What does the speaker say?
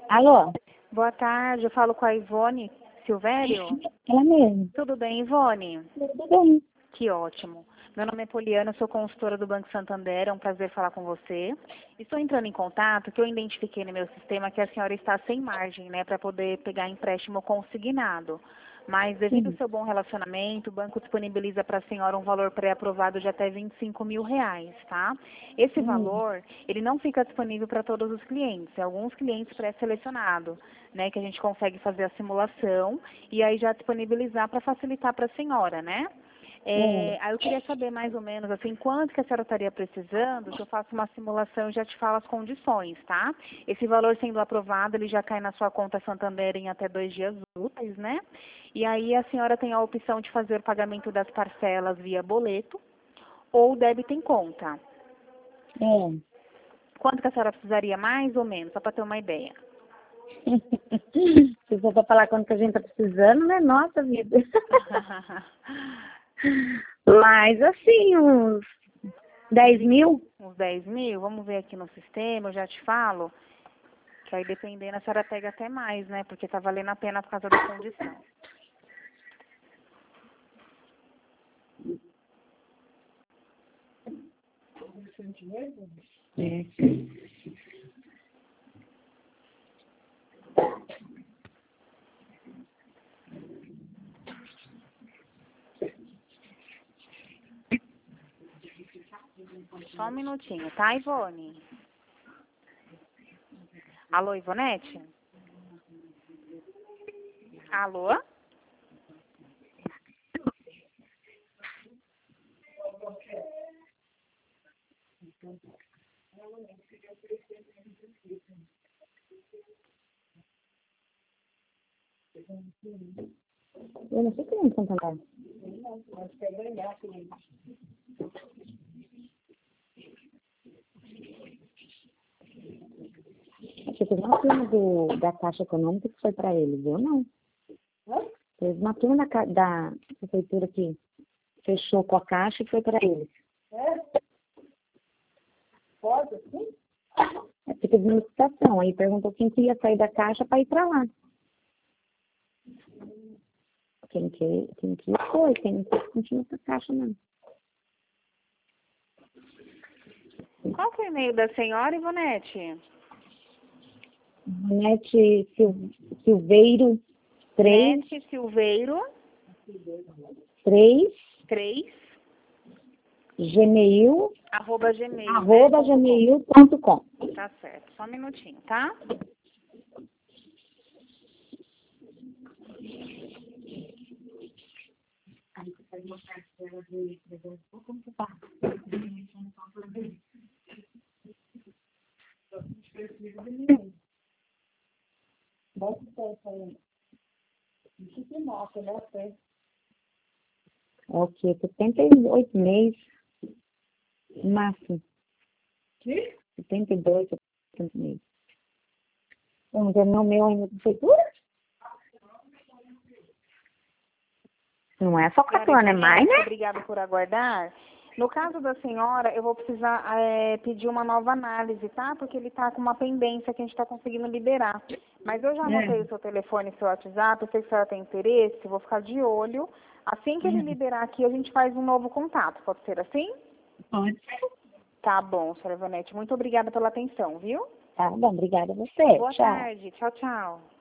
Alô? Boa tarde, eu falo com a Ivone Silvério. Ela mesmo. Tudo bem, Ivone? Tudo bem. Que ótimo. Meu nome é Poliana, eu sou consultora do Banco Santander, é um prazer falar com você. Estou entrando em contato que eu identifiquei no meu sistema que a senhora está sem margem, né, para poder pegar empréstimo consignado. Mas devido ao Sim. seu bom relacionamento, o banco disponibiliza para a senhora um valor pré-aprovado de até R$ 25.000, tá? Esse valor, ele não fica disponível para todos os clientes, alguns clientes pré-selecionados, né, que a gente consegue fazer a simulação e aí já disponibilizar para facilitar para a senhora, né? Aí eu queria saber mais ou menos assim, quanto que a senhora estaria precisando, que eu faça uma simulação e já te falo as condições, tá? Esse valor sendo aprovado, ele já cai na sua conta Santander em até 2 dias úteis, né? E aí a senhora tem a opção de fazer o pagamento das parcelas via boleto ou débito em conta. Quanto que a senhora precisaria mais ou menos, só para ter uma ideia? Se for pra falar quanto que a gente tá precisando, né? Nossa vida. Mas assim, uns 10 mil? Uns 10 mil? Vamos ver aqui no sistema, eu já te falo. Que aí, dependendo, a senhora pega até mais, né? Porque tá valendo a pena por causa da condição. É. Só um minutinho, tá, Ivone? Alô, Ivonete? Alô? Eu não sei quem é Santander. Acho que teve uma turma da Caixa Econômica que foi pra ele, viu? Não. Teve uma turma da prefeitura que fechou com a Caixa e foi pra ele. Pode, sim? É porque teve uma licitação, aí perguntou quem queria sair da Caixa pra ir pra lá. Quem quer foi, quem não quer continua com a Caixa, não. Qual que é o e-mail da senhora, Ivonete? Nete Silveiro 3, Nete Silveiro 3, 3 Gmail, arroba gmail, né? arroba gmail.com. Tá certo, só um minutinho, tá? Ok, 78 meses, máximo. 72, 70 meses. Vamos ver, não meu ainda prefeitura? Não é só 4 anos, é mais, né? Obrigada por aguardar. No caso da senhora, eu vou precisar pedir uma nova análise, tá? Porque ele tá com uma pendência que a gente está conseguindo liberar. Mas eu já anotei o seu telefone e seu WhatsApp, eu sei que a senhora tem interesse, vou ficar de olho. Assim que ele liberar aqui, a gente faz um novo contato. Pode ser assim? Pode. Tá bom, senhora Ivonete. Muito obrigada pela atenção, viu? Tá bom, obrigada a você. Boa Tchau. tarde. Tchau, tchau.